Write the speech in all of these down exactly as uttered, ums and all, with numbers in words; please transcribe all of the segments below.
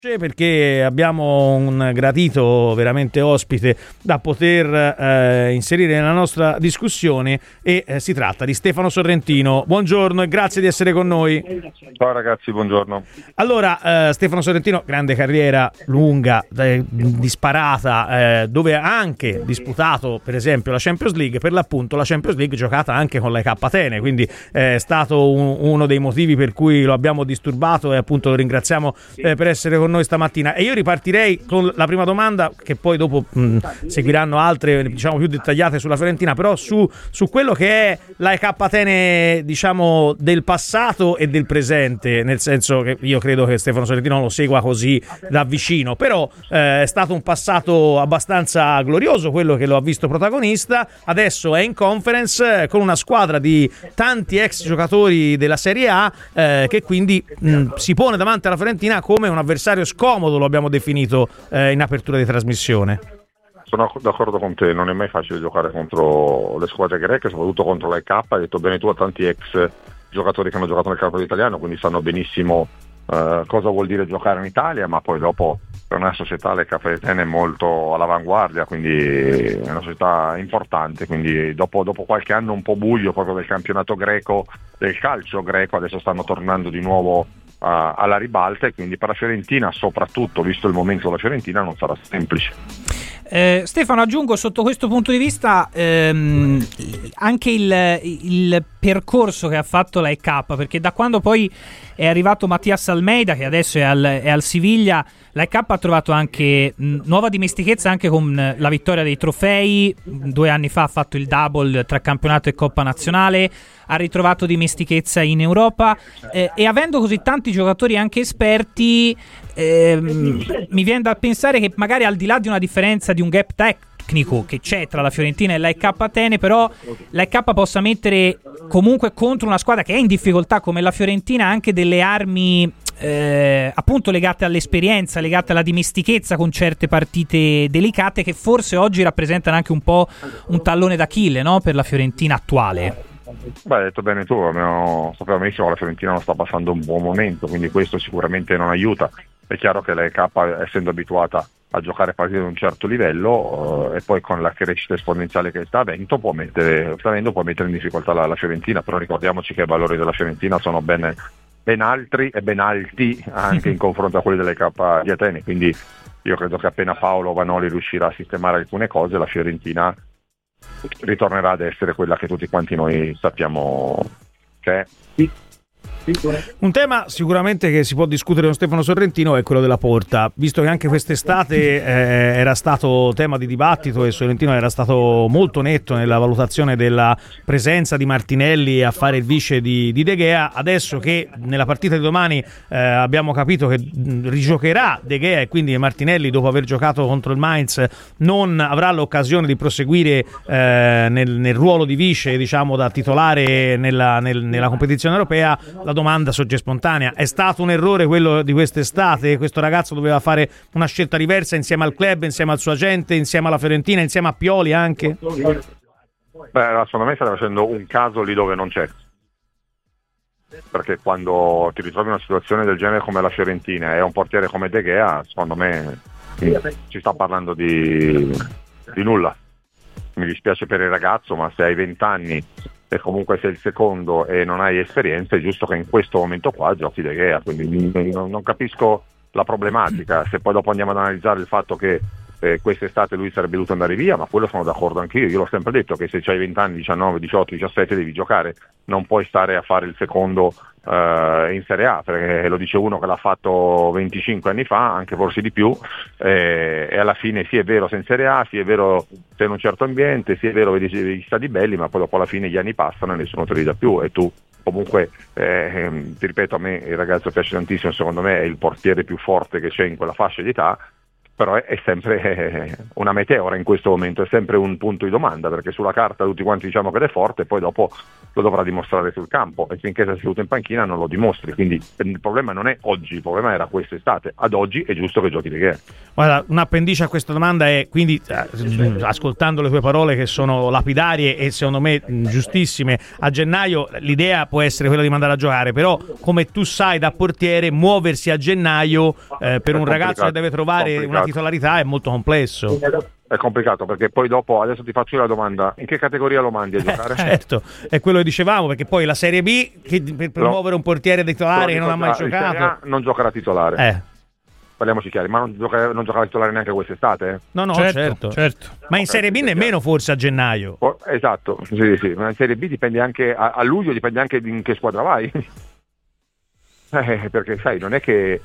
perché abbiamo un gradito veramente ospite da poter eh, inserire nella nostra discussione e eh, si tratta di Stefano Sorrentino. Buongiorno e grazie di essere con noi. Ciao ragazzi, buongiorno. Allora, eh, Stefano Sorrentino, grande carriera, lunga, eh, disparata, eh, dove ha anche disputato per esempio la Champions League, per l'appunto la Champions League giocata anche con l'A K Atene, quindi eh, è stato un, uno dei motivi per cui lo abbiamo disturbato e appunto lo ringraziamo eh, per essere con noi stamattina. E io ripartirei con la prima domanda, che poi dopo mh, seguiranno altre diciamo più dettagliate sulla Fiorentina, però su, su quello che è l'A K Atene diciamo del passato e del presente, nel senso che io credo che Stefano Sorrentino non lo segua così da vicino, però eh, è stato un passato abbastanza glorioso quello che lo ha visto protagonista. Adesso è in Conference eh, con una squadra di tanti ex giocatori della Serie A eh, che quindi mh, si pone davanti alla Fiorentina come un avversario scomodo, lo abbiamo definito eh, in apertura di trasmissione. Sono d'accordo con te, non è mai facile giocare contro le squadre greche, soprattutto contro l'A K. Hai detto bene tu, a tanti ex giocatori che hanno giocato nel campionato italiano, quindi sanno benissimo uh, cosa vuol dire giocare in Italia, ma poi dopo per una società, l'A K Atene è molto all'avanguardia, quindi è una società importante, quindi dopo, dopo qualche anno un po' buio proprio del campionato greco, del calcio greco, adesso stanno tornando di nuovo Uh, alla ribalta, e quindi per la Fiorentina, soprattutto visto il momento della Fiorentina, non sarà semplice. Eh, Stefano, aggiungo sotto questo punto di vista ehm, anche il, il percorso che ha fatto la E K, perché da quando poi è arrivato Mattias Almeida, che adesso è al, è al Siviglia, la E K ha trovato anche mh, nuova dimestichezza anche con la vittoria dei trofei. Due anni fa ha fatto il double tra campionato e Coppa Nazionale, ha ritrovato dimestichezza in Europa eh, e avendo così tanti giocatori anche esperti ehm, mi viene da pensare che magari al di là di una differenza, di un gap tecnico che c'è tra la Fiorentina e l'A K Atene, però l'A K possa mettere comunque contro una squadra che è in difficoltà come la Fiorentina anche delle armi eh, appunto legate all'esperienza, legate alla dimestichezza con certe partite delicate, che forse oggi rappresentano anche un po' un tallone d'Achille, no? Per la Fiorentina attuale. Beh, hai detto bene tu, abbiamo, sappiamo benissimo che la Fiorentina non sta passando un buon momento, quindi questo sicuramente non aiuta. È chiaro che l'A K, essendo abituata a giocare partite di un certo livello, eh, e poi con la crescita esponenziale che sta avendo, può mettere, sta avendo, può mettere in difficoltà la, la Fiorentina, però ricordiamoci che i valori della Fiorentina sono ben, ben altri e ben alti anche in confronto a quelli dell'A K di Atene, quindi io credo che appena Paolo Vanoli riuscirà a sistemare alcune cose, la Fiorentina ritornerà ad essere quella che tutti quanti noi sappiamo che è. Un tema sicuramente che si può discutere con Stefano Sorrentino è quello della porta, visto che anche quest'estate eh, era stato tema di dibattito e Sorrentino era stato molto netto nella valutazione della presenza di Martinelli a fare il vice di, di De Gea. Adesso che nella partita di domani eh, abbiamo capito che rigiocherà De Gea e quindi Martinelli, dopo aver giocato contro il Mainz, non avrà l'occasione di proseguire eh, nel, nel ruolo di vice, diciamo da titolare nella, nel, nella competizione europea. La domanda sorge spontanea: è stato un errore quello di quest'estate? Questo ragazzo doveva fare una scelta diversa insieme al club, insieme al suo agente, insieme alla Fiorentina, insieme a Pioli anche? Beh, secondo me stai facendo un caso lì dove non c'è, perché quando ti ritrovi in una situazione del genere come la Fiorentina e un portiere come De Gea, secondo me ci sta parlando di, di nulla. Mi dispiace per il ragazzo, ma se hai venti anni e comunque sei il secondo e non hai esperienza, è giusto che in questo momento qua giochi De Gea, quindi non, non capisco la problematica. Se poi dopo andiamo ad analizzare il fatto che eh, quest'estate lui sarebbe dovuto andare via, ma quello sono d'accordo anch'io, io l'ho sempre detto che se c'hai venti anni, diciannove, diciotto, diciassette devi giocare, non puoi stare a fare il secondo Uh, in Serie A, perché lo dice uno che l'ha fatto venticinque anni fa, anche forse di più, eh, e alla fine sì è vero sei in Serie A, sì è vero sei in un certo ambiente, sì è vero vedi gli stadi belli, ma poi dopo alla fine gli anni passano e nessuno te li dà più, e tu comunque eh, ti ripeto, a me il ragazzo piace tantissimo, secondo me è il portiere più forte che c'è in quella fascia di età, però è, è sempre una meteora in questo momento, è sempre un punto di domanda, perché sulla carta tutti quanti diciamo che è forte, poi dopo lo dovrà dimostrare sul campo, e finché sei seduto in panchina non lo dimostri, quindi il problema non è oggi, il problema era quest'estate, ad oggi è giusto che giochi De Gea. Guarda, un appendice a questa domanda è, quindi eh, ascoltando le tue parole che sono lapidarie e secondo me giustissime, a gennaio l'idea può essere quella di mandare a giocare, però come tu sai da portiere muoversi a gennaio eh, per un ragazzo che deve trovare complicato. Una titolarità è molto complesso. È complicato, perché poi dopo, adesso ti faccio io la domanda, in che categoria lo mandi a giocare? Eh, certo, è quello che dicevamo, perché poi la Serie B, che per promuovere no. un portiere titolare no, che non ha mai giocato... A non giocherà titolare. Eh. Parliamoci chiari, ma non giocherà, non giocherà titolare neanche quest'estate? Eh? No, no, certo, certo. certo. Ma in Serie B nemmeno forse a gennaio. Oh, esatto, sì, sì, ma in Serie B dipende anche, a, a luglio dipende anche in che squadra vai. Eh, perché sai, non è che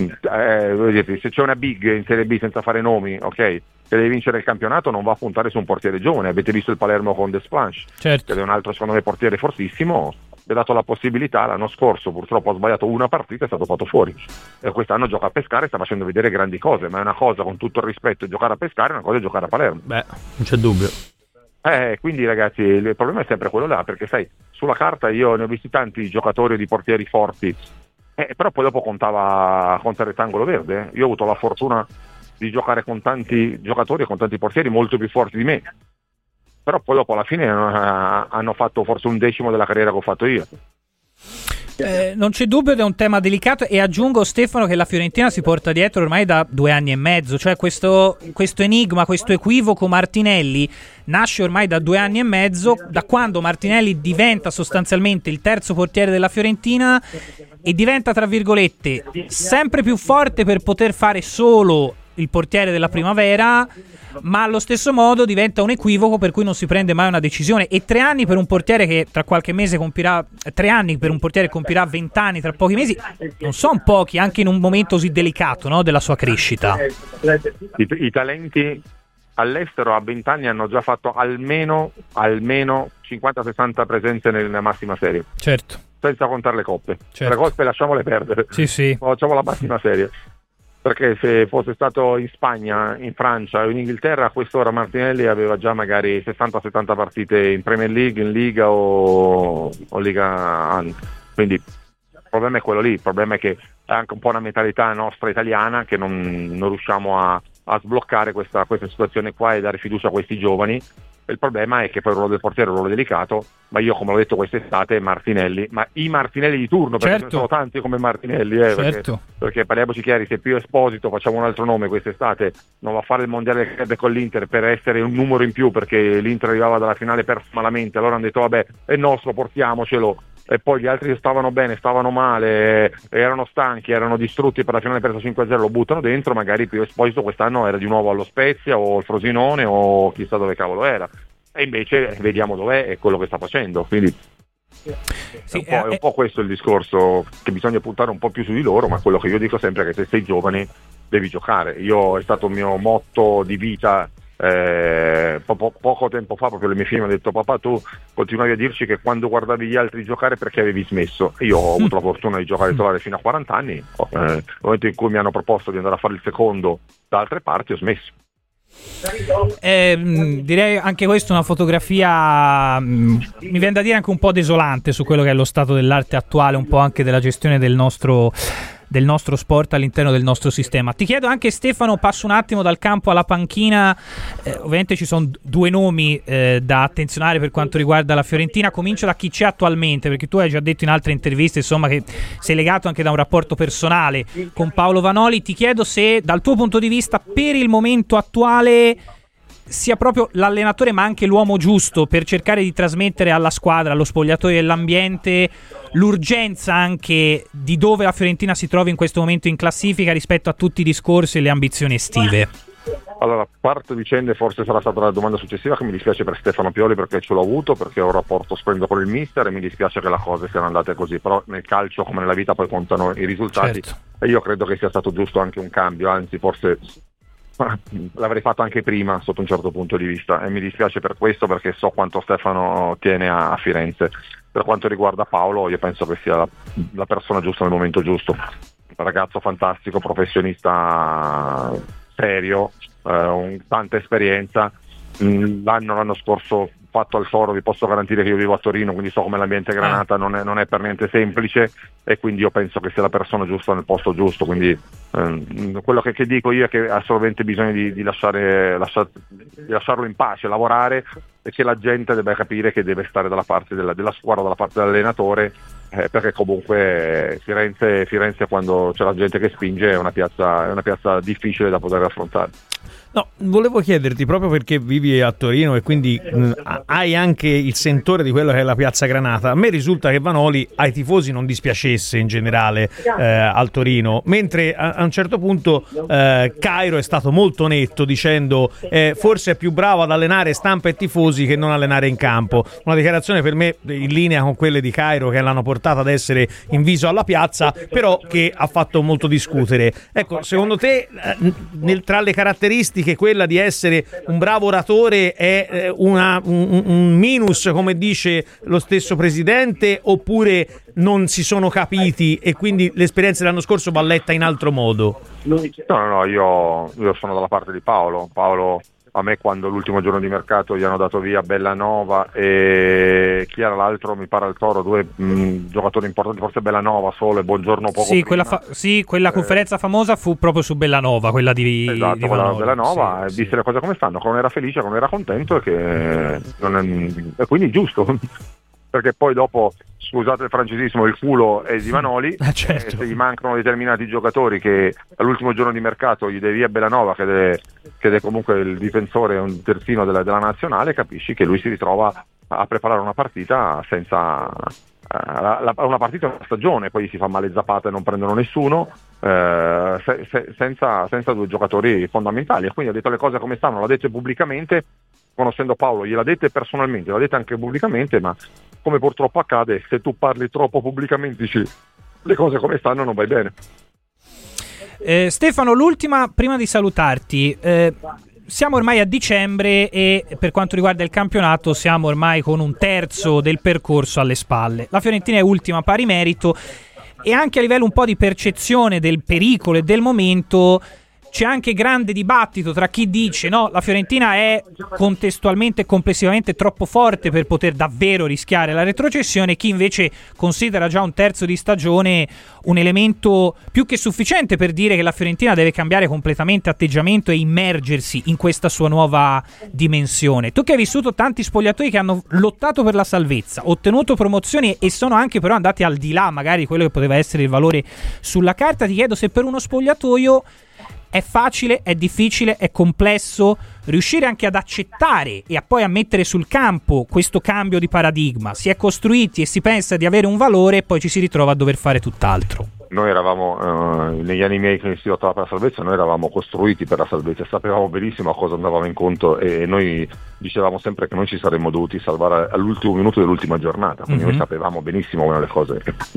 eh, se c'è una big in Serie B senza fare nomi, ok, se deve vincere il campionato non va a puntare su un portiere giovane. Avete visto il Palermo con Desplanche, certo. che è un altro secondo me portiere fortissimo, vi ha dato la possibilità. L'anno scorso purtroppo ha sbagliato una partita, è stato fatto fuori, e quest'anno gioca a pescare, sta facendo vedere grandi cose, ma è una cosa, con tutto il rispetto, giocare a pescare è una cosa, è giocare a Palermo. Beh, non c'è dubbio. Eh, quindi ragazzi, il problema è sempre quello là, perché sai, sulla carta io ne ho visti tanti giocatori di portieri forti, eh, però poi dopo contava conta il rettangolo verde. Io ho avuto la fortuna di giocare con tanti giocatori e con tanti portieri molto più forti di me, però poi dopo alla fine eh, hanno fatto forse un decimo della carriera che ho fatto io. Eh, non c'è dubbio ed è un tema delicato, e aggiungo, Stefano, che la Fiorentina si porta dietro ormai da due anni e mezzo, cioè questo, questo enigma, questo equivoco Martinelli nasce ormai da due anni e mezzo, da quando Martinelli diventa sostanzialmente il terzo portiere della Fiorentina e diventa, tra virgolette, sempre più forte per poter fare solo il portiere della primavera, ma allo stesso modo diventa un equivoco per cui non si prende mai una decisione. E tre anni per un portiere che tra qualche mese compirà tre anni per un portiere che compirà vent'anni tra pochi mesi non sono pochi, anche in un momento così delicato, no, della sua crescita. I, i talenti all'estero a vent'anni hanno già fatto almeno almeno cinquanta sessanta presenze nella massima serie, certo, senza contare le coppe, certo. Le coppe lasciamole perdere, sì, sì. Facciamo la massima serie. Perché se fosse stato in Spagna, in Francia o in Inghilterra, a quest'ora Martinelli aveva già magari sessanta settanta partite in Premier League, in Liga o, o Liga. Quindi il problema è quello lì, il problema è che è anche un po' una mentalità nostra italiana che non, non riusciamo a, a sbloccare questa, questa situazione qua e dare fiducia a questi giovani. Il problema è che poi il ruolo del portiere è un ruolo delicato, ma io, come l'ho detto quest'estate, Martinelli, ma i Martinelli di turno, perché certo. ce ne sono tanti come Martinelli, eh, certo. perché, perché parliamoci chiari, se Pio Esposito, facciamo un altro nome, quest'estate non va a fare il mondiale del club con l'Inter per essere un numero in più, perché l'Inter arrivava dalla finale perso malamente, allora hanno detto vabbè, è nostro, portiamocelo, e poi gli altri stavano bene, stavano male, erano stanchi, erano distrutti per la finale persa cinque a zero, lo buttano dentro, magari Pio Esposito quest'anno era di nuovo allo Spezia o al Frosinone o chissà dove cavolo era, e invece vediamo dov'è e quello che sta facendo, quindi sì, è, un po', è un po' questo il discorso, che bisogna puntare un po' più su di loro, ma quello che io dico sempre è che se sei giovane devi giocare. Io, è stato il mio motto di vita. Eh, po- po- poco tempo fa proprio le mie figlie mi hanno detto: papà, tu continuavi a dirci che quando guardavi gli altri giocare perché avevi smesso. Io ho avuto la fortuna di giocare titolare fino a quaranta anni, eh, nel momento in cui mi hanno proposto di andare a fare il secondo da altre parti ho smesso. Eh, direi anche questa una fotografia, mh, mi viene da dire anche un po' desolante su quello che è lo stato dell'arte attuale, un po' anche della gestione del nostro del nostro sport all'interno del nostro sistema. Ti chiedo anche, Stefano, passo un attimo dal campo alla panchina, eh, ovviamente ci sono due nomi eh, da attenzionare per quanto riguarda la Fiorentina. Comincio da chi c'è attualmente, perché tu hai già detto in altre interviste insomma che sei legato anche da un rapporto personale con Paolo Vanoli. Ti chiedo se dal tuo punto di vista per il momento attuale sia proprio l'allenatore ma anche l'uomo giusto per cercare di trasmettere alla squadra, allo spogliatoio e all'ambiente l'urgenza anche di dove la Fiorentina si trova in questo momento in classifica rispetto a tutti i discorsi e le ambizioni estive. Allora, parto vicende, forse sarà stata la domanda successiva, che mi dispiace per Stefano Pioli perché ce l'ho avuto, perché ho un rapporto splendido con il mister e mi dispiace che le cose siano andate così, però nel calcio come nella vita poi contano i risultati, certo. E io credo che sia stato giusto anche un cambio, anzi forse l'avrei fatto anche prima sotto un certo punto di vista, e mi dispiace per questo perché so quanto Stefano tiene a, a Firenze. Per quanto riguarda Paolo, io penso che sia la, la persona giusta nel momento giusto, un ragazzo fantastico, professionista serio, eh, un, tanta esperienza. Mm, l'anno, l'anno scorso fatto al Toro, vi posso garantire che io vivo a Torino, quindi so come l'ambiente Granata non è, non è per niente semplice, e quindi io penso che sia la persona giusta nel posto giusto, quindi ehm, quello che, che dico io è che ha solamente bisogno di, di, lasciare, lasciar, di lasciarlo in pace, lavorare, e che la gente deve capire che deve stare dalla parte della, della squadra, dalla parte dell'allenatore, eh, perché comunque Firenze, Firenze quando c'è la gente che spinge è una piazza, è una piazza difficile da poter affrontare. No, volevo chiederti, proprio perché vivi a Torino e quindi mh, hai anche il sentore di quello che è la piazza Granata, a me risulta che Vanoli ai tifosi non dispiacesse in generale eh, al Torino, mentre a, a un certo punto eh, Cairo è stato molto netto dicendo eh, forse è più bravo ad allenare stampa e tifosi che non allenare in campo, una dichiarazione per me in linea con quelle di Cairo che l'hanno portata ad essere in viso alla piazza, però che ha fatto molto discutere. Ecco, secondo te eh, nel, tra le caratteristiche che quella di essere un bravo oratore è una, un, un minus, come dice lo stesso presidente, oppure non si sono capiti e quindi l'esperienza dell'anno scorso va letta in altro modo? No, no, no, io, io sono dalla parte di Paolo. Paolo, a me quando l'ultimo giorno di mercato gli hanno dato via Bellanova e chi era l'altro, mi pare al Toro, due mh, giocatori importanti, forse Bellanova solo e Buongiorno poco sì, prima. Quella fa- sì, quella conferenza eh, famosa fu proprio su Bellanova, quella di esatto, di quella Bellanova, sì, e sì. disse le cose come stanno, che non era felice, che non era contento, e che non è, e quindi giusto, perché poi dopo, scusate il francesismo, il culo è di Vanoli, ah, certo. E se gli mancano determinati giocatori che all'ultimo giorno di mercato gli dai via Bellanova, che è, che è comunque il difensore, un terzino della, della nazionale, capisci che lui si ritrova a preparare una partita senza uh, la, una partita una stagione, poi si fa male Zapata e non prendono nessuno, uh, se, se, senza, senza due giocatori fondamentali, e quindi ha detto le cose come stanno, l'ha detto pubblicamente, conoscendo Paolo gliel'ha dette personalmente, l'ha detta anche pubblicamente, ma come purtroppo accade, se tu parli troppo pubblicamente, dici le cose come stanno, non vai bene. Eh, Stefano, l'ultima prima di salutarti. Eh, siamo ormai a dicembre e per quanto riguarda il campionato siamo ormai con un terzo del percorso alle spalle. La Fiorentina è ultima pari merito e anche a livello un po' di percezione del pericolo e del momento c'è anche grande dibattito tra chi dice no, la Fiorentina è contestualmente e complessivamente troppo forte per poter davvero rischiare la retrocessione, e chi invece considera già un terzo di stagione un elemento più che sufficiente per dire che la Fiorentina deve cambiare completamente atteggiamento e immergersi in questa sua nuova dimensione. Tu che hai vissuto tanti spogliatoi che hanno lottato per la salvezza, ottenuto promozioni e sono anche però andati al di là magari di quello che poteva essere il valore sulla carta, ti chiedo se per uno spogliatoio è facile, è difficile, è complesso riuscire anche ad accettare e a poi a mettere sul campo questo cambio di paradigma. Si è costruiti e si pensa di avere un valore e poi ci si ritrova a dover fare tutt'altro. Noi eravamo, eh, negli anni miei che si lottava per la salvezza, noi eravamo costruiti per la salvezza, sapevamo benissimo a cosa andavamo incontro e noi dicevamo sempre che noi ci saremmo dovuti salvare all'ultimo minuto dell'ultima giornata, quindi mm-hmm. noi sapevamo benissimo come le cose.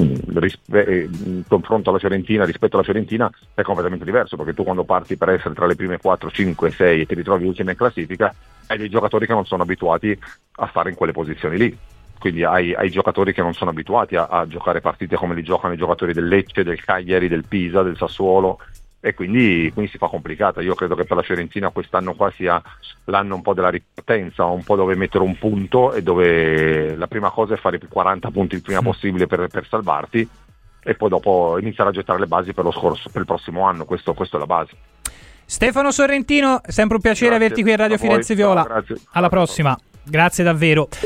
In confronto alla Fiorentina, rispetto alla Fiorentina, è completamente diverso, perché tu quando parti per essere tra le prime quattro, cinque, sei e ti ritrovi ultima in classifica, hai dei giocatori che non sono abituati a stare in quelle posizioni lì. Quindi hai, hai giocatori che non sono abituati a, a giocare partite come li giocano i giocatori del Lecce, del Cagliari, del Pisa, del Sassuolo, e quindi, quindi si fa complicata. Io credo che per la Fiorentina quest'anno qua sia l'anno un po' della ripartenza, un po' dove mettere un punto e dove la prima cosa è fare i quaranta punti il prima possibile per, per salvarti, e poi dopo iniziare a gettare le basi per lo scorso, per il prossimo anno. Questo, questo è la base. Stefano Sorrentino, è sempre un piacere grazie. Averti qui a Radio Firenze Viola. No, grazie. Alla prossima, grazie davvero.